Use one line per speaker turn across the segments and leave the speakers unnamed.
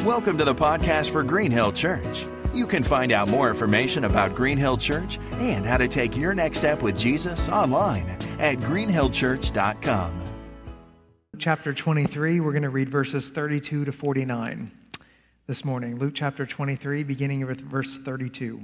Welcome to the podcast for Green Hill Church. You can find out more information about Green Hill Church and how to take your next step with Jesus online at greenhillchurch.com.
Chapter 23, we're going to read verses 32 to 49 this morning. Luke chapter 23, beginning with verse 32.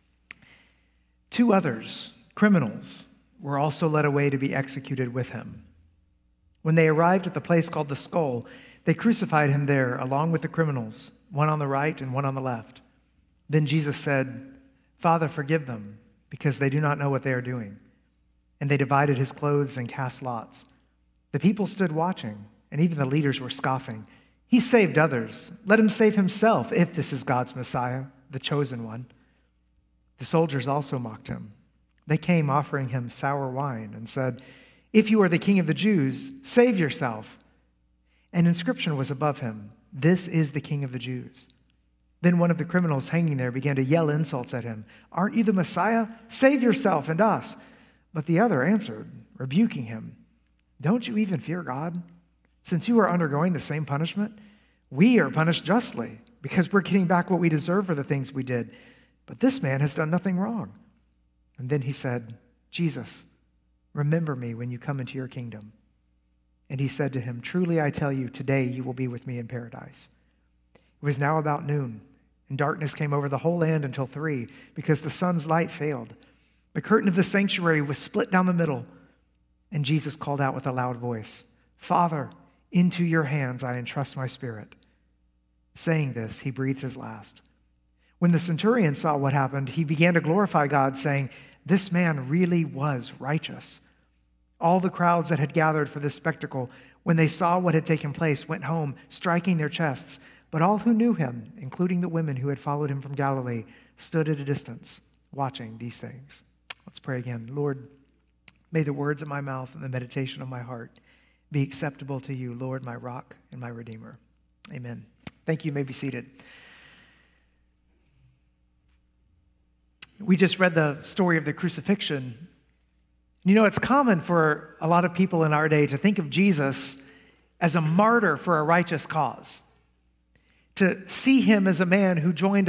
2 others, criminals, were also led away to be executed with him. When they arrived at the place called the Skull, they crucified him there along with the criminals, one on the right and one on the left. Then Jesus said, "Father, forgive them, because they do not know what they are doing." And they divided his clothes and cast lots. The people stood watching, and even the leaders were scoffing. "He saved others. Let him save himself, if this is God's Messiah, the chosen one." The soldiers also mocked him. They came offering him sour wine and said, "If you are the king of the Jews, save yourself." An inscription was above him, "This is the King of the Jews." Then one of the criminals hanging there began to yell insults at him. "Aren't you the Messiah? Save yourself and us." But the other answered, rebuking him, "Don't you even fear God? Since you are undergoing the same punishment, we are punished justly, because we're getting back what we deserve for the things we did. But this man has done nothing wrong." And then he said, "Jesus, remember me when you come into your kingdom." And he said to him, "Truly I tell you, today you will be with me in paradise." It was now about noon, and darkness came over the whole land until 3, because the sun's light failed. The curtain of the sanctuary was split down the middle, and Jesus called out with a loud voice, "Father, into your hands I entrust my spirit." Saying this, he breathed his last. When the centurion saw what happened, he began to glorify God, saying, "This man really was righteous." All the crowds that had gathered for this spectacle, when they saw what had taken place, went home, striking their chests. But all who knew him, including the women who had followed him from Galilee, stood at a distance, watching these things. Let's pray again. Lord, may the words of my mouth and the meditation of my heart be acceptable to you, Lord, my rock and my redeemer. Amen. Thank you. You may be seated. We just read the story of the crucifixion. You know, it's common for a lot of people in our day to think of Jesus as a martyr for a righteous cause, to see him as a man who joined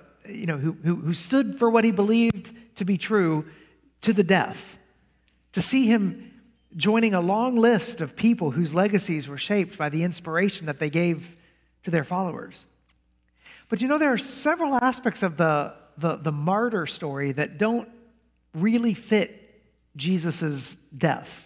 who stood for what he believed to be true to the death, to see him joining a long list of people whose legacies were shaped by the inspiration that they gave to their followers. But you know, there are several aspects of the martyr story that don't really fit Jesus' death.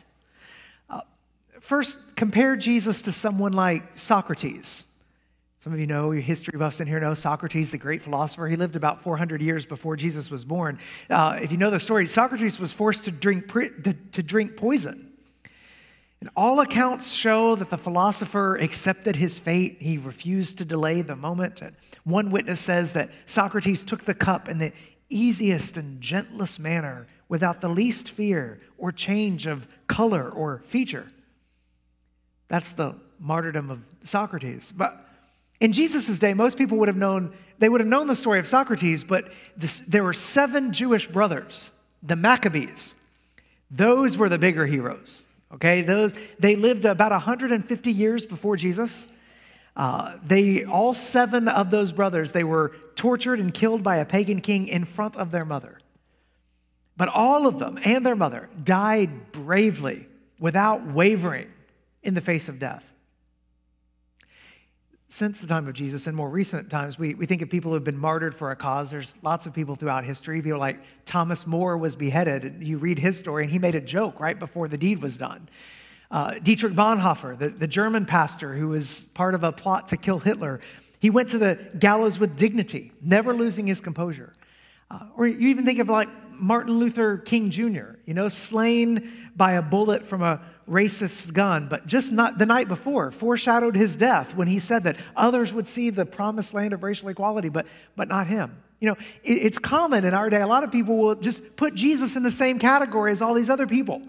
First, compare Jesus to someone like Socrates. Some of you know, your history buffs in here know Socrates, the great philosopher. He lived about 400 years before Jesus was born. If you know the story, Socrates was forced to drink poison. And all accounts show that the philosopher accepted his fate. He refused to delay the moment. And one witness says that Socrates took the cup in the easiest and gentlest manner, without the least fear or change of color or feature. That's the martyrdom of Socrates. But in Jesus' day, most people would have known the story of Socrates, but there were 7 Jewish brothers, the Maccabees. Those were the bigger heroes. Okay, they lived about 150 years before Jesus. All 7 of those brothers, they were tortured and killed by a pagan king in front of their mother. But all of them and their mother died bravely, without wavering, in the face of death. Since the time of Jesus, in more recent times, we think of people who have been martyred for a cause. There's lots of people throughout history. People like Thomas More was beheaded. And you read his story, and he made a joke right before the deed was done. Dietrich Bonhoeffer, the German pastor who was part of a plot to kill Hitler, he went to the gallows with dignity, never losing his composure. Or you even think of like Martin Luther King Jr., slain by a bullet from a racist gun, but just not the night before, foreshadowed his death when he said that others would see the promised land of racial equality, but not him. It's common in our day. A lot of people will just put Jesus in the same category as all these other people.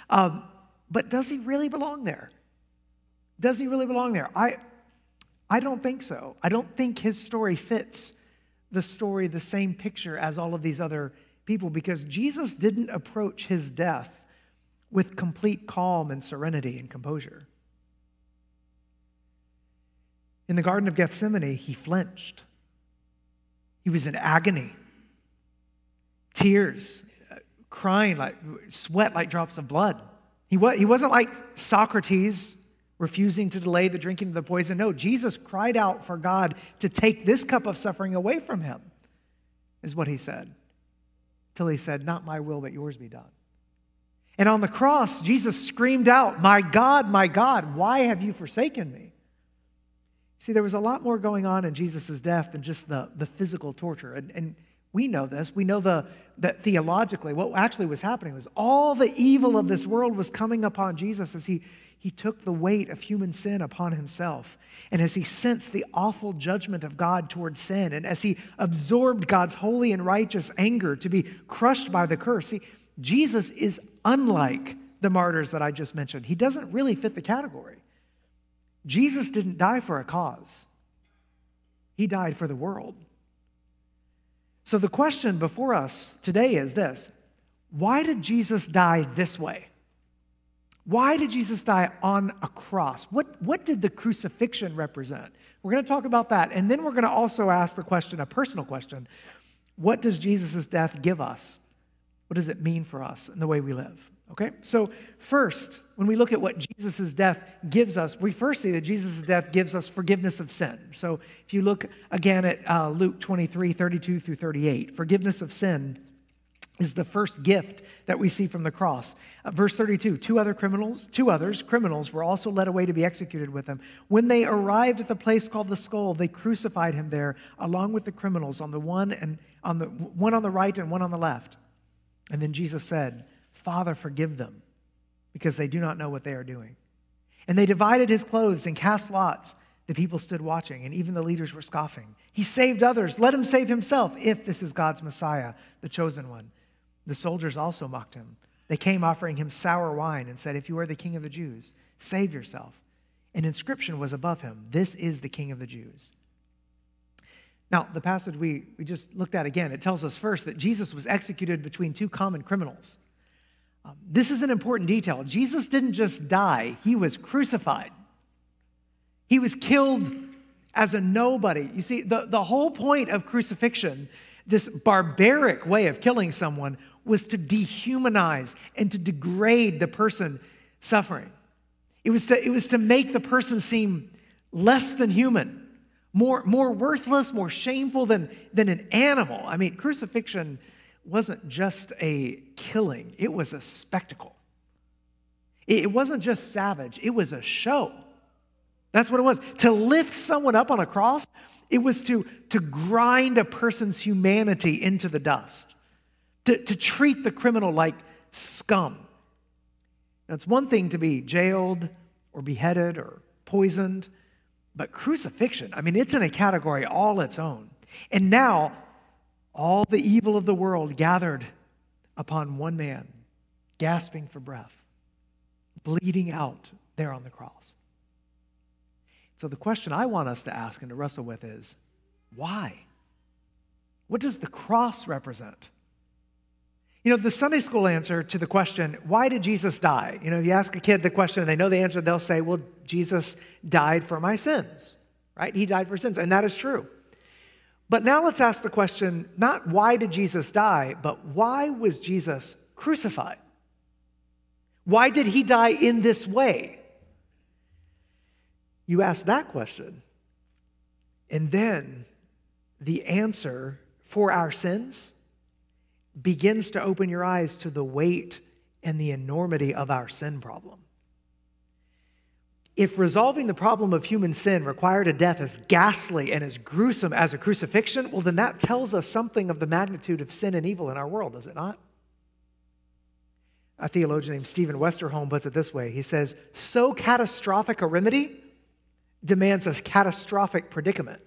But does he really belong there? Does he really belong there? I don't think so. I don't think his story fits the same picture as all of these other people, because Jesus didn't approach his death with complete calm and serenity and composure. In the Garden of Gethsemane, he flinched. He was in agony. Tears, crying, like sweat like drops of blood. He wasn't like Socrates refusing to delay the drinking of the poison. No, Jesus cried out for God to take this cup of suffering away from him, is what he said. Till he said, not my will, but yours be done. And on the cross, Jesus screamed out, my God, why have you forsaken me? See, there was a lot more going on in Jesus' death than just the physical torture. And we know this. We know that theologically, what actually was happening was all the evil of this world was coming upon Jesus as he took the weight of human sin upon himself. And as he sensed the awful judgment of God towards sin, and as he absorbed God's holy and righteous anger to be crushed by the curse. See, Jesus is unlike the martyrs that I just mentioned. He doesn't really fit the category. Jesus didn't die for a cause. He died for the world. So the question before us today is this: why did Jesus die this way? Why did Jesus die on a cross? What did the crucifixion represent? We're going to talk about that, and then we're going to also ask the question, a personal question: what does Jesus' death give us? What does it mean for us in the way we live? Okay, so first, when we look at what Jesus' death gives us, we first see that Jesus' death gives us forgiveness of sin. So if you look again at Luke 23, 32 through 38, forgiveness of sin is the first gift that we see from the cross. Verse 32, two others, criminals, were also led away to be executed with him. When they arrived at the place called the Skull, they crucified him there along with the criminals, on the one on the right and one on the left. And then Jesus said, Father, forgive them, because they do not know what they are doing. And they divided his clothes and cast lots. The people stood watching, and even the leaders were scoffing. He saved others. Let him save himself, if this is God's Messiah, the chosen one. The soldiers also mocked him. They came offering him sour wine and said, if you are the king of the Jews, save yourself. An inscription was above him, this is the King of the Jews. Now, the passage we just looked at again, it tells us first that Jesus was executed between two common criminals. This is an important detail. Jesus didn't just die, he was crucified. He was killed as a nobody. You see, the whole point of crucifixion, this barbaric way of killing someone, was to dehumanize and to degrade the person suffering. It was to make the person seem less than human, more worthless, more shameful than an animal. I mean, crucifixion wasn't just a killing, it was a spectacle. It wasn't just savage, it was a show. That's what it was. To lift someone up on a cross, it was to grind a person's humanity into the dust, to treat the criminal like scum. Now, it's one thing to be jailed or beheaded or poisoned, but crucifixion, I mean, it's in a category all its own. And now, all the evil of the world gathered upon one man, gasping for breath, bleeding out there on the cross. So the question I want us to ask and to wrestle with is, why? What does the cross represent? You know, the Sunday school answer to the question, why did Jesus die? You know, if you ask a kid the question and they know the answer, they'll say, well, Jesus died for my sins, right? He died for sins, and that is true. But now let's ask the question, not why did Jesus die, but why was Jesus crucified? Why did he die in this way? You ask that question, and then the answer for our sins begins to open your eyes to the weight and the enormity of our sin problem. If resolving the problem of human sin required a death as ghastly and as gruesome as a crucifixion, well, then that tells us something of the magnitude of sin and evil in our world, does it not? A theologian named Stephen Westerholm puts it this way. He says, so catastrophic a remedy demands a catastrophic predicament.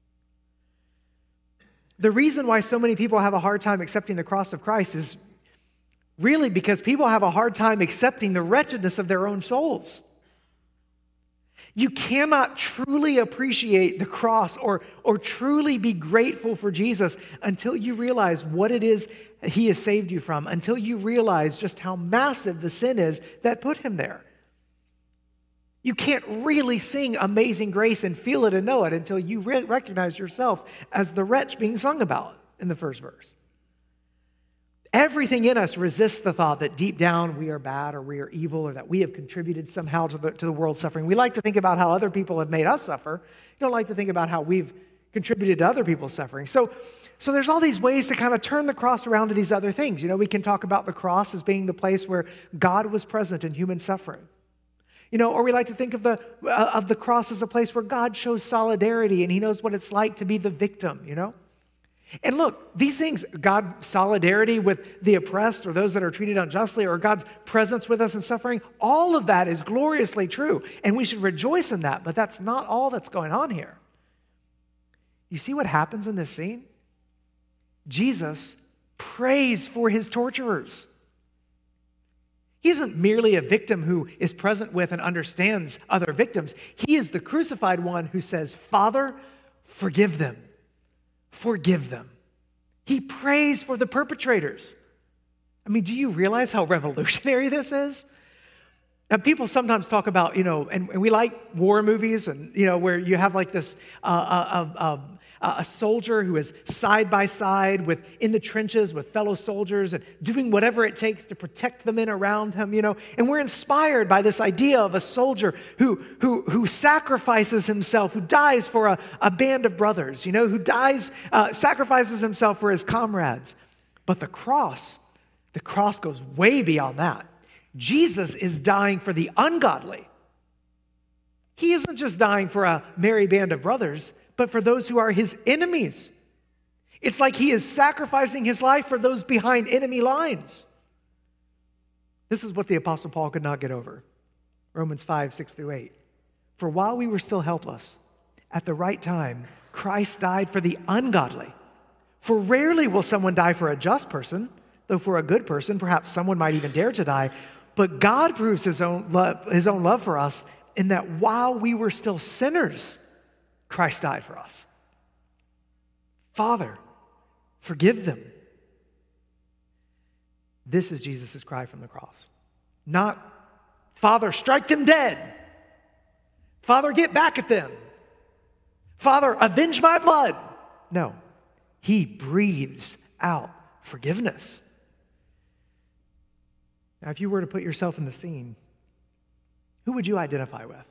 The reason why so many people have a hard time accepting the cross of Christ is really because people have a hard time accepting the wretchedness of their own souls. You cannot truly appreciate the cross or truly be grateful for Jesus until you realize what it is he has saved you from, until you realize just how massive the sin is that put him there. You can't really sing Amazing Grace and feel it and know it until you recognize yourself as the wretch being sung about in the first verse. Everything in us resists the thought that deep down we are bad or we are evil or that we have contributed somehow to the world's suffering. We like to think about how other people have made us suffer. You don't like to think about how we've contributed to other people's suffering. So there's all these ways to kind of turn the cross around to these other things. You know, we can talk about the cross as being the place where God was present in human suffering. You know, or we like to think of the cross as a place where God shows solidarity and he knows what it's like to be the victim, you know? And look, these things, God's solidarity with the oppressed or those that are treated unjustly or God's presence with us in suffering, all of that is gloriously true. And we should rejoice in that, but that's not all that's going on here. You see what happens in this scene? Jesus prays for his torturers. He isn't merely a victim who is present with and understands other victims. He is the crucified one who says, Father, forgive them. Forgive them. He prays for the perpetrators. I mean, do you realize how revolutionary this is? Now, people sometimes talk about, you know, and we like war movies and, you know, where you have like this, a soldier who is side by side in the trenches with fellow soldiers and doing whatever it takes to protect the men around him, you know. And we're inspired by this idea of a soldier who sacrifices himself, who dies for a band of brothers, you know, who sacrifices himself for his comrades. But the cross goes way beyond that. Jesus is dying for the ungodly. He isn't just dying for a merry band of brothers, but for those who are his enemies. It's like he is sacrificing his life for those behind enemy lines. This is what the Apostle Paul could not get over. Romans 5, 6 through 8. For while we were still helpless, at the right time, Christ died for the ungodly. For rarely will someone die for a just person, though for a good person, perhaps someone might even dare to die. But God proves his own love for us in that while we were still sinners, Christ died for us. Father, forgive them. This is Jesus' cry from the cross. Not, Father, strike them dead. Father, get back at them. Father, avenge my blood. No, he breathes out forgiveness. Now, if you were to put yourself in the scene, who would you identify with?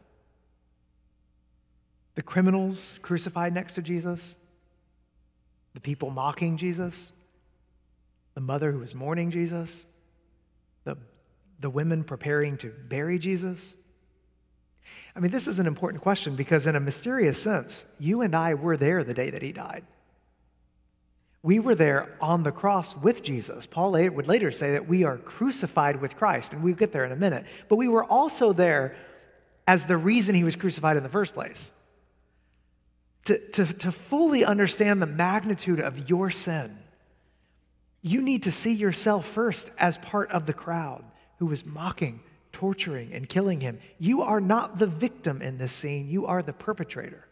The criminals crucified next to Jesus? The people mocking Jesus? The mother who was mourning Jesus? The women preparing to bury Jesus? I mean, this is an important question because in a mysterious sense, you and I were there the day that he died. We were there on the cross with Jesus. Paul would later say that we are crucified with Christ, and we'll get there in a minute. But we were also there as the reason he was crucified in the first place. To fully understand the magnitude of your sin, you need to see yourself first as part of the crowd who was mocking, torturing, and killing him. You are not the victim in this scene. You are the perpetrator.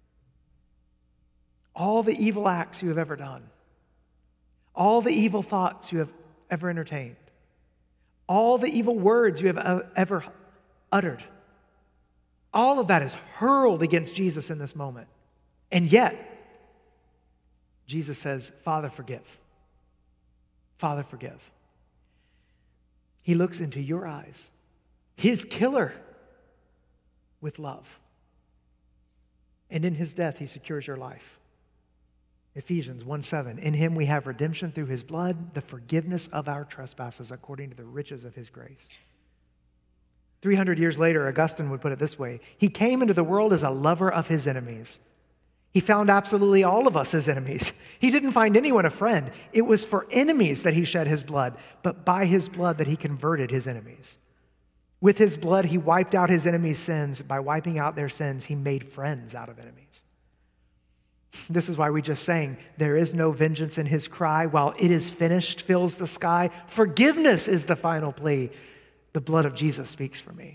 All the evil acts you have ever done, all the evil thoughts you have ever entertained, all the evil words you have ever uttered, all of that is hurled against Jesus in this moment. And yet, Jesus says, Father, forgive. Father, forgive. He looks into your eyes, his killer, with love. And in his death, he secures your life. Ephesians 1:7, in him we have redemption through his blood, the forgiveness of our trespasses according to the riches of his grace. 300 years later, Augustine would put it this way, he came into the world as a lover of his enemies. He found absolutely all of us as enemies. He didn't find anyone a friend. It was for enemies that he shed his blood, but by his blood that he converted his enemies. With his blood, he wiped out his enemies' sins. By wiping out their sins, he made friends out of enemies. This is why we just sang, there is no vengeance in his cry, while it is finished fills the sky. Forgiveness is the final plea. The blood of Jesus speaks for me.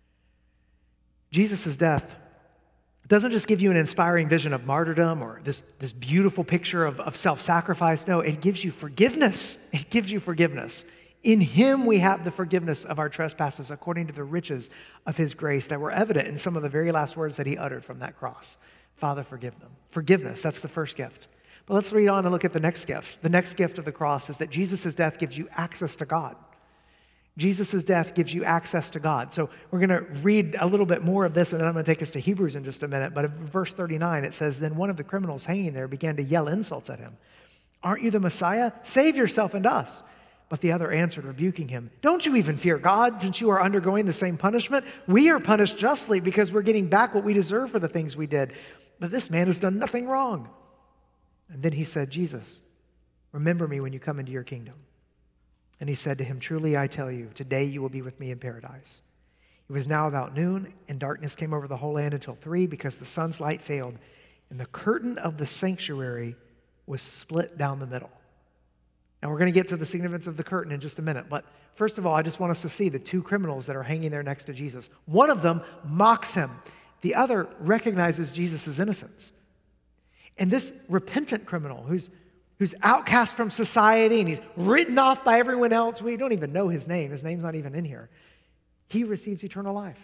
Jesus' death doesn't just give you an inspiring vision of martyrdom or this beautiful picture of self-sacrifice. No, it gives you forgiveness. It gives you forgiveness In him we have the forgiveness of our trespasses according to the riches of his grace that were evident in some of the very last words that he uttered from that cross. Father, forgive them. Forgiveness, that's the first gift. But let's read on and look at the next gift. The next gift of the cross is that Jesus' death gives you access to God. Jesus' death gives you access to God. So we're going to read a little bit more of this, and then I'm going to take us to Hebrews in just a minute. But in verse 39, it says, Then one of the criminals hanging there began to yell insults at him. Aren't you the Messiah? Save yourself and us. But the other answered, rebuking him, Don't you even fear God, since you are undergoing the same punishment? We are punished justly because we're getting back what we deserve for the things we did. But this man has done nothing wrong. And then he said, Jesus, remember me when you come into your kingdom. And he said to him, Truly I tell you, today you will be with me in paradise. It was now about noon, and darkness came over the whole land until 3, because the sun's light failed, and the curtain of the sanctuary was split down the middle. And we're going to get to the significance of the curtain in just a minute. But first of all, I just want us to see the two criminals that are hanging there next to Jesus. One of them mocks him. The other recognizes Jesus' innocence. And this repentant criminal who's outcast from society and he's written off by everyone else, we don't even know his name. His name's not even in here. He receives eternal life.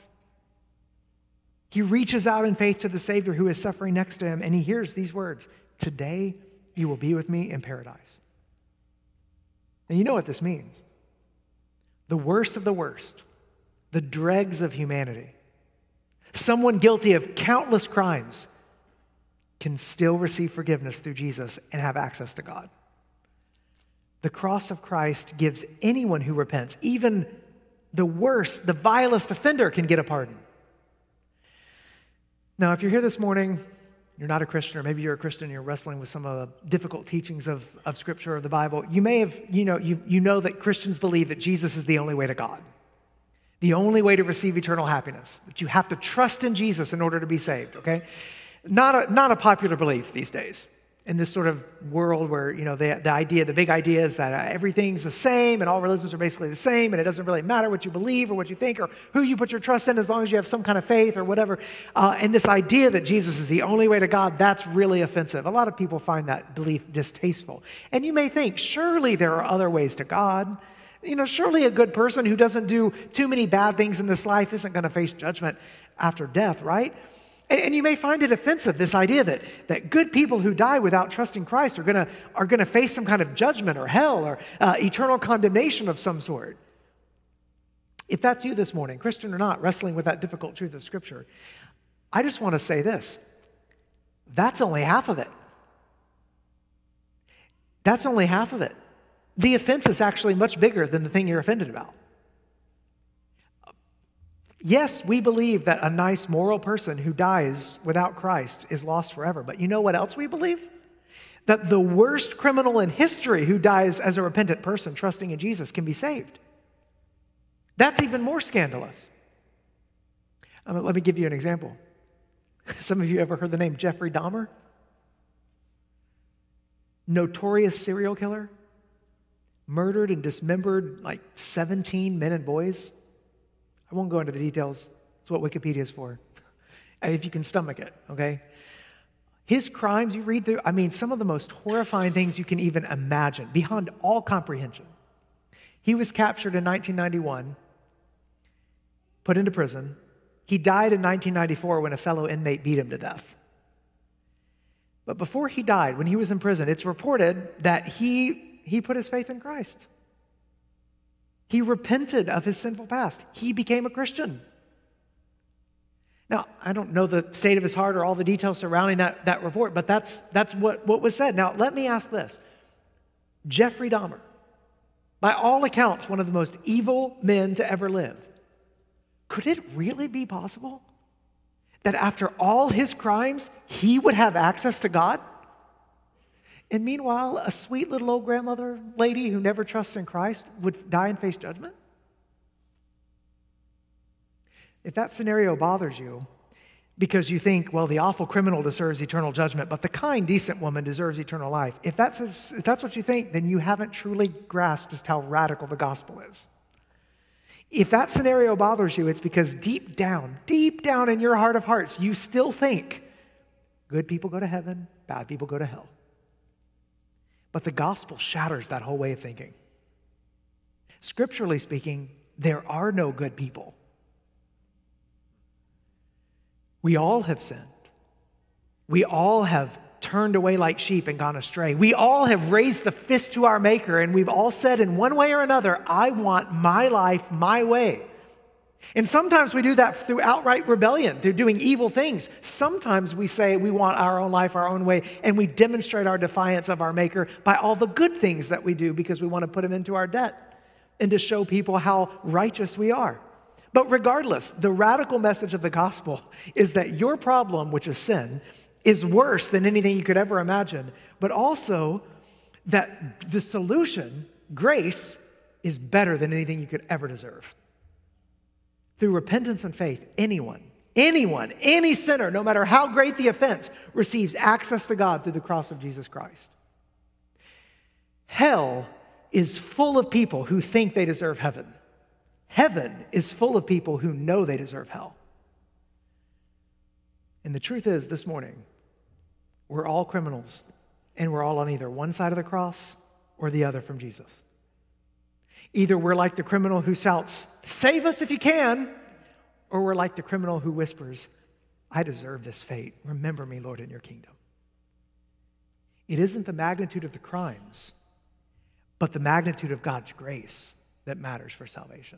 He reaches out in faith to the Savior who is suffering next to him, and he hears these words, Today you will be with me in paradise. And you know what this means. The worst of the worst, the dregs of humanity, someone guilty of countless crimes can still receive forgiveness through Jesus and have access to God. The cross of Christ gives anyone who repents, even the worst, the vilest offender, can get a pardon. Now, if you're here this morning, you're not a Christian, or maybe you're a Christian and you're wrestling with some of the difficult teachings of Scripture or the Bible, you may have, you know that Christians believe that Jesus is the only way to God, the only way to receive eternal happiness, that you have to trust in Jesus in order to be saved, okay? Not a popular belief these days in this sort of world where, the big idea is that everything's the same and all religions are basically the same and it doesn't really matter what you believe or what you think or who you put your trust in as long as you have some kind of faith or whatever. And this idea that Jesus is the only way to God, that's really offensive. A lot of people find that belief distasteful. And you may think, surely there are other ways to God. Surely a good person who doesn't do too many bad things in this life isn't going to face judgment after death, right? And you may find it offensive, this idea that good people who die without trusting Christ are going to face some kind of judgment or hell or eternal condemnation of some sort. If that's you this morning, Christian or not, wrestling with that difficult truth of Scripture, I just want to say this. That's only half of it. That's only half of it. The offense is actually much bigger than the thing you're offended about. Yes, we believe that a nice moral person who dies without Christ is lost forever. But you know what else we believe? That the worst criminal in history who dies as a repentant person trusting in Jesus can be saved. That's even more scandalous. Let me give you an example. Some of you ever heard the name Jeffrey Dahmer? Notorious serial killer. Murdered and dismembered like 17 men and boys. I won't go into the details. It's what Wikipedia is for. If you can stomach it, okay? His crimes, you read through, some of the most horrifying things you can even imagine, beyond all comprehension. He was captured in 1991, put into prison. He died in 1994 when a fellow inmate beat him to death. But before he died, when he was in prison, it's reported that he put his faith in Christ. He repented of his sinful past. He became a Christian. Now, I don't know the state of his heart or all the details surrounding that report, but that's what was said. Now, let me ask this. Jeffrey Dahmer, by all accounts, one of the most evil men to ever live. Could it really be possible that after all his crimes, he would have access to God? And meanwhile, a sweet little old grandmother lady who never trusts in Christ would die and face judgment? If that scenario bothers you because you think, well, the awful criminal deserves eternal judgment, but the kind, decent woman deserves eternal life, if that's what you think, then you haven't truly grasped just how radical the gospel is. If that scenario bothers you, it's because deep down in your heart of hearts, you still think good people go to heaven, bad people go to hell. But the gospel shatters that whole way of thinking. Scripturally speaking, there are no good people. We all have sinned. We all have turned away like sheep and gone astray. We all have raised the fist to our Maker, and we've all said in one way or another, I want my life my way. And sometimes we do that through outright rebellion, through doing evil things. Sometimes we say we want our own life our own way, and we demonstrate our defiance of our Maker by all the good things that we do because we want to put him into our debt and to show people how righteous we are. But regardless, the radical message of the gospel is that your problem, which is sin, is worse than anything you could ever imagine, but also that the solution, grace, is better than anything you could ever deserve. Through repentance and faith, anyone, any sinner, no matter how great the offense, receives access to God through the cross of Jesus Christ. Hell is full of people who think they deserve heaven. Heaven is full of people who know they deserve hell. And the truth is, this morning, we're all criminals, and we're all on either one side of the cross or the other from Jesus. Either we're like the criminal who shouts, "Save us if you can," or we're like the criminal who whispers, "I deserve this fate. Remember me, Lord, in your kingdom." It isn't the magnitude of the crimes, but the magnitude of God's grace that matters for salvation.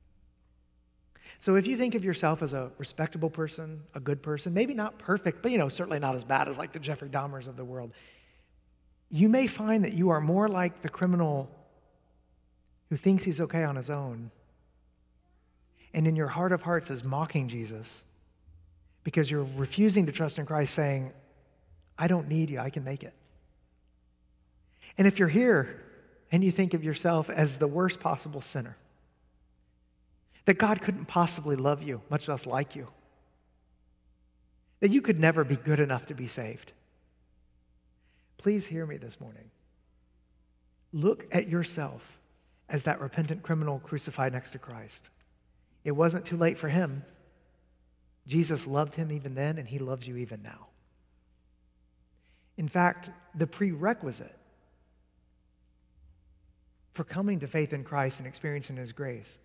So if you think of yourself as a respectable person, a good person, maybe not perfect, but certainly not as bad as like the Jeffrey Dahmers of the world, you may find that you are more like the criminal who thinks he's okay on his own, and in your heart of hearts is mocking Jesus because you're refusing to trust in Christ, saying, "I don't need you, I can make it." And if you're here and you think of yourself as the worst possible sinner, that God couldn't possibly love you, much less like you, that you could never be good enough to be saved, please hear me this morning. Look at yourself as that repentant criminal crucified next to Christ. It wasn't too late for him. Jesus loved him even then, and he loves you even now. In fact, the prerequisite for coming to faith in Christ and experiencing his grace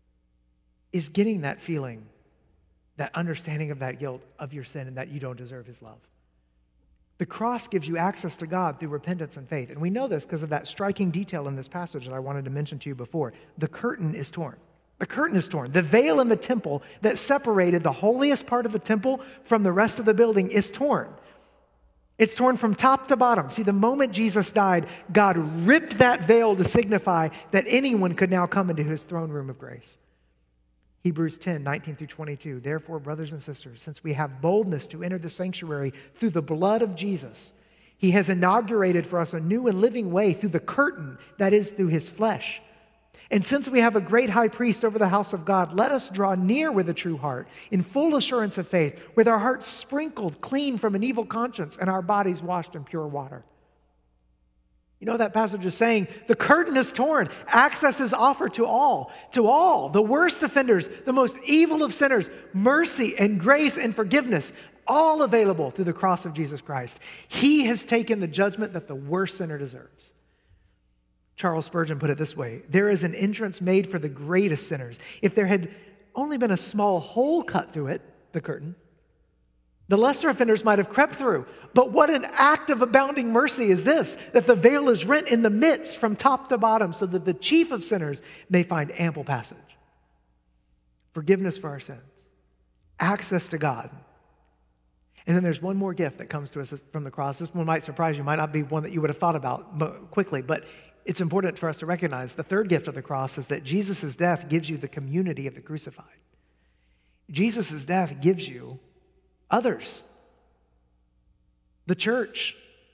is getting that feeling, that understanding of that guilt of your sin and that you don't deserve his love. The cross gives you access to God through repentance and faith. And we know this because of that striking detail in this passage that I wanted to mention to you before. The curtain is torn. The curtain is torn. The veil in the temple that separated the holiest part of the temple from the rest of the building is torn. It's torn from top to bottom. See, the moment Jesus died, God ripped that veil to signify that anyone could now come into his throne room of grace. Hebrews 10, 19 through 22. Therefore, brothers and sisters, since we have boldness to enter the sanctuary through the blood of Jesus, he has inaugurated for us a new and living way through the curtain, that is, through his flesh. And since we have a great high priest over the house of God, let us draw near with a true heart, in full assurance of faith, with our hearts sprinkled clean from an evil conscience and our bodies washed in pure water. You know, that passage is saying the curtain is torn. Access is offered to all, the worst offenders, the most evil of sinners, mercy and grace and forgiveness, all available through the cross of Jesus Christ. He has taken the judgment that the worst sinner deserves. Charles Spurgeon put it this way: there is an entrance made for the greatest sinners. If there had only been a small hole cut through it, the curtain, the lesser offenders might have crept through. But what an act of abounding mercy is this, that the veil is rent in the midst from top to bottom so that the chief of sinners may find ample passage. Forgiveness for our sins, access to God. And then there's one more gift that comes to us from the cross. This one might surprise you, might not be one that you would have thought about quickly, but it's important for us to recognize the third gift of the cross is that Jesus' death gives you the community of the crucified. Jesus' death gives you others, the church,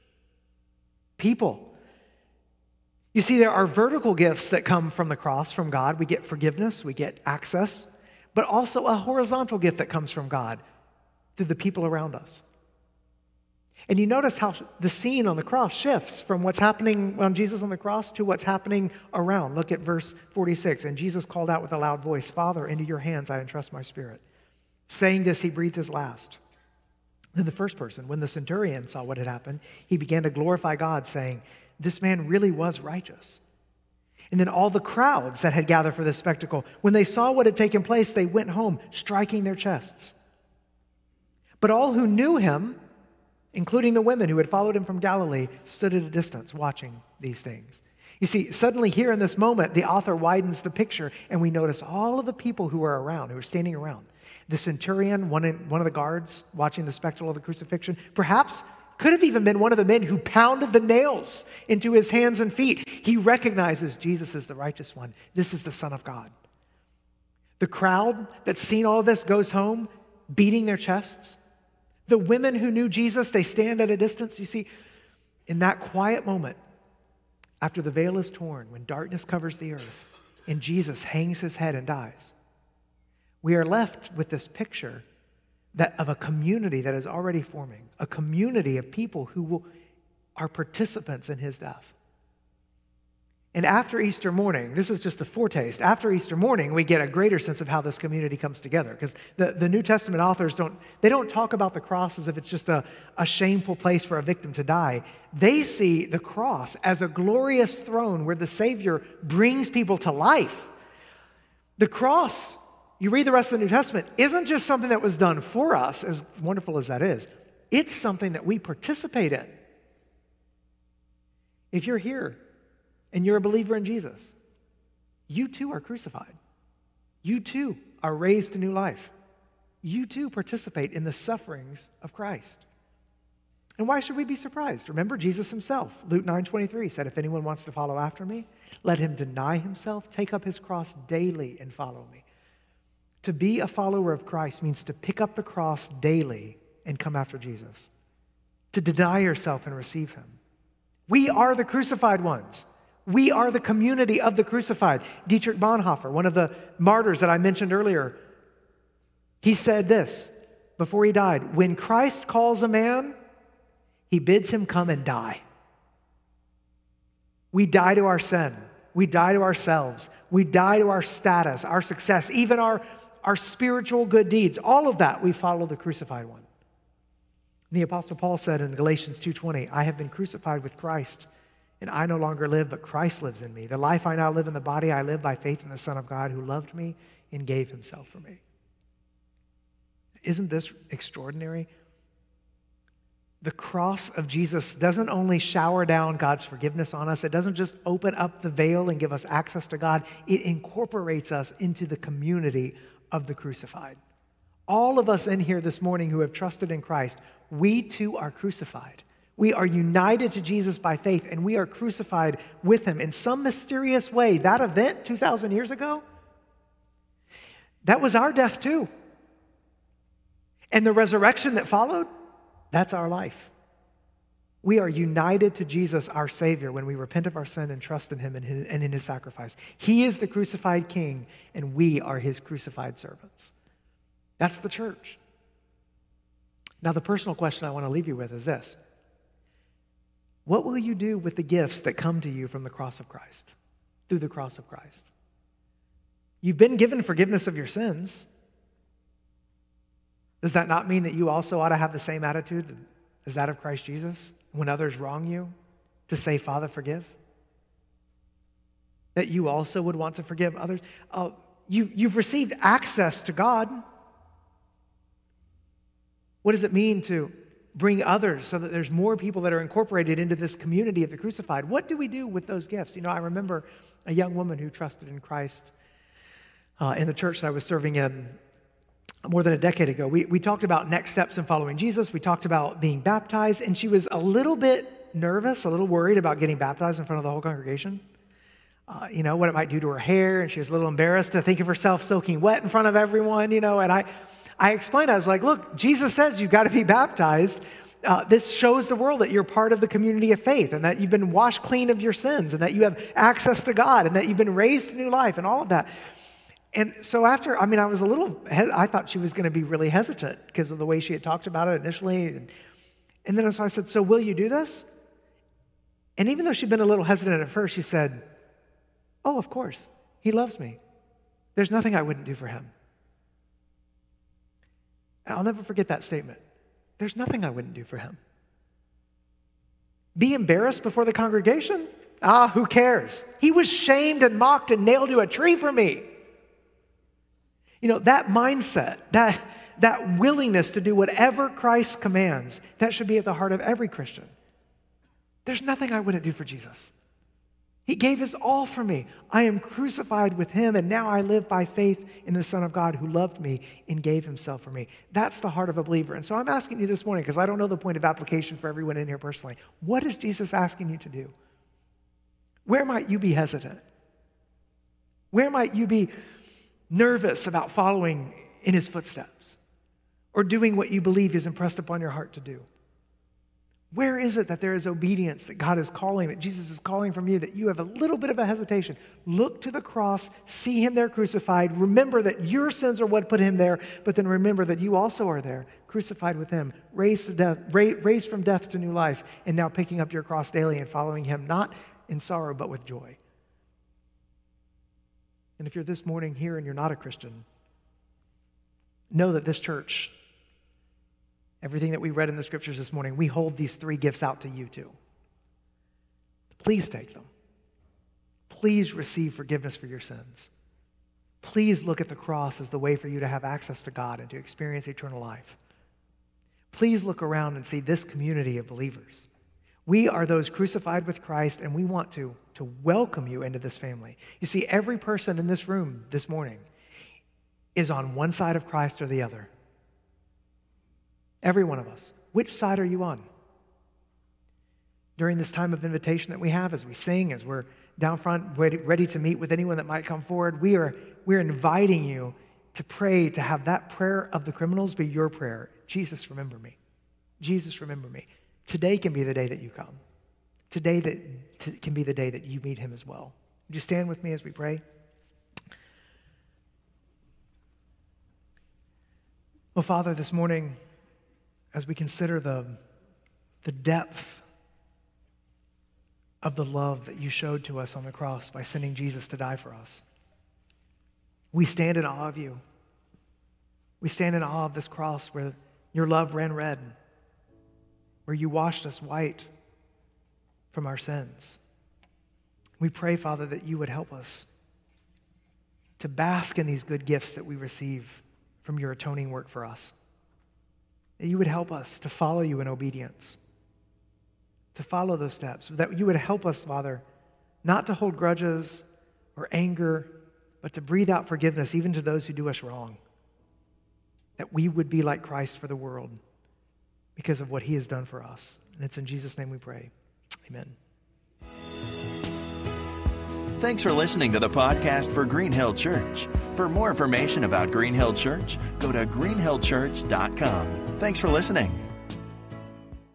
people. You see, there are vertical gifts that come from the cross, from God. We get forgiveness, we get access, but also a horizontal gift that comes from God through the people around us. And you notice how the scene on the cross shifts from what's happening on Jesus on the cross to what's happening around. Look at verse 46. And Jesus called out with a loud voice, "Father, into your hands I entrust my spirit." Saying this, he breathed his last. Then the first person, when the centurion saw what had happened, he began to glorify God, saying, "This man really was righteous." And then all the crowds that had gathered for this spectacle, when they saw what had taken place, they went home, striking their chests. But all who knew him, including the women who had followed him from Galilee, stood at a distance watching these things. You see, suddenly here in this moment, the author widens the picture, and we notice all of the people who are around, who are standing around. The centurion, one of the guards watching the spectacle of the crucifixion, perhaps could have even been one of the men who pounded the nails into his hands and feet. He recognizes Jesus is the righteous one. This is the Son of God. The crowd that's seen all of this goes home, beating their chests. The women who knew Jesus, they stand at a distance. You see, in that quiet moment, after the veil is torn, when darkness covers the earth, and Jesus hangs his head and dies, we are left with this picture of a community that is already forming, a community of people who are participants in his death. And after Easter morning, this is just a foretaste, after Easter morning, we get a greater sense of how this community comes together. Because the New Testament authors don't talk about the cross as if it's just a shameful place for a victim to die. They see the cross as a glorious throne where the Savior brings people to life. The cross, you read the rest of the New Testament, isn't just something that was done for us, as wonderful as that is. It's something that we participate in. If you're here and you're a believer in Jesus, you too are crucified. You too are raised to new life. You too participate in the sufferings of Christ. And why should we be surprised? Remember Jesus himself. Luke 9:23 said, if anyone wants to follow after me, let him deny himself, take up his cross daily and follow me. To be a follower of Christ means to pick up the cross daily and come after Jesus. To deny yourself and receive him. We are the crucified ones. We are the community of the crucified. Dietrich Bonhoeffer, one of the martyrs that I mentioned earlier, he said this before he died: when Christ calls a man, he bids him come and die. We die to our sin. We die to ourselves. We die to our status, our success, even our spiritual good deeds. All of that, we follow the crucified one. The Apostle Paul said in Galatians 2:20, I have been crucified with Christ, and I no longer live, but Christ lives in me. The life I now live in the body, I live by faith in the Son of God who loved me and gave himself for me. Isn't this extraordinary? The cross of Jesus doesn't only shower down God's forgiveness on us. It doesn't just open up the veil and give us access to God. It incorporates us into the community of the crucified. All of us in here this morning who have trusted in Christ, we too are crucified. We are united to Jesus by faith, and we are crucified with him in some mysterious way. That event 2,000 years ago, that was our death too. And the resurrection that followed, that's our life. We are united to Jesus, our Savior, when we repent of our sin and trust in him and in his sacrifice. He is the crucified King, and we are his crucified servants. That's the church. Now, the personal question I want to leave you with is this: what will you do with the gifts that come to you from the cross of Christ, through the cross of Christ? You've been given forgiveness of your sins. Does that not mean that you also ought to have the same attitude as that of Christ Jesus when others wrong you, to say, Father, forgive? That you also would want to forgive others? You've received access to God. What does it mean to bring others so that there's more people that are incorporated into this community of the crucified? What do we do with those gifts? You know, I remember a young woman who trusted in Christ in the church that I was serving in more than a decade ago. We talked about next steps in following Jesus. We talked about being baptized, and she was a little bit nervous, a little worried about getting baptized in front of the whole congregation. What it might do to her hair, and she was a little embarrassed to think of herself soaking wet in front of everyone, and I explained, I was like, look, Jesus says you've got to be baptized. This shows the world that you're part of the community of faith and that you've been washed clean of your sins and that you have access to God and that you've been raised to new life and all of that. And so I was I thought she was going to be really hesitant because of the way she had talked about it initially. And then so I said, so will you do this? And even though she'd been a little hesitant at first, she said, oh, of course. He loves me. There's nothing I wouldn't do for him. And I'll never forget that statement. There's nothing I wouldn't do for him. Be embarrassed before the congregation? Who cares? He was shamed and mocked and nailed to a tree for me. That mindset, that willingness to do whatever Christ commands, that should be at the heart of every Christian. There's nothing I wouldn't do for Jesus. He gave his all for me. I am crucified with him, and now I live by faith in the Son of God who loved me and gave himself for me. That's the heart of a believer. And so I'm asking you this morning, because I don't know the point of application for everyone in here personally. What is Jesus asking you to do? Where might you be hesitant? Where might you be nervous about following in his footsteps or doing what you believe is impressed upon your heart to do? Where is it that there is obedience that God is calling, that Jesus is calling from you, that you have a little bit of a hesitation? Look to the cross, see him there crucified, remember that your sins are what put him there, but then remember that you also are there, crucified with him, raised from death to new life, and now picking up your cross daily and following him, not in sorrow, but with joy. And if you're this morning here and you're not a Christian, know that this church, everything that we read in the scriptures this morning, we hold these 3 gifts out to you too. Please take them. Please receive forgiveness for your sins. Please look at the cross as the way for you to have access to God and to experience eternal life. Please look around and see this community of believers. We are those crucified with Christ, and we want to welcome you into this family. You see, every person in this room this morning is on one side of Christ or the other. Every one of us. Which side are you on? During this time of invitation that we have, as we sing, as we're down front, ready to meet with anyone that might come forward, we're inviting you to pray, to have that prayer of the criminals be your prayer. Jesus, remember me. Jesus, remember me. Today can be the day that you come. Today can be the day that you meet him as well. Would you stand with me as we pray? Well, Father, this morning, as we consider the depth of the love that you showed to us on the cross by sending Jesus to die for us, we stand in awe of you. We stand in awe of this cross where your love ran red, where you washed us white from our sins. We pray, Father, that you would help us to bask in these good gifts that we receive from your atoning work for us. That you would help us to follow you in obedience, to follow those steps. That you would help us, Father, not to hold grudges or anger, but to breathe out forgiveness even to those who do us wrong. That we would be like Christ for the world because of what he has done for us. And it's in Jesus' name we pray. Amen.
Thanks for listening to the podcast for Green Hill Church. For more information about Green Hill Church, go to greenhillchurch.com. Thanks for listening.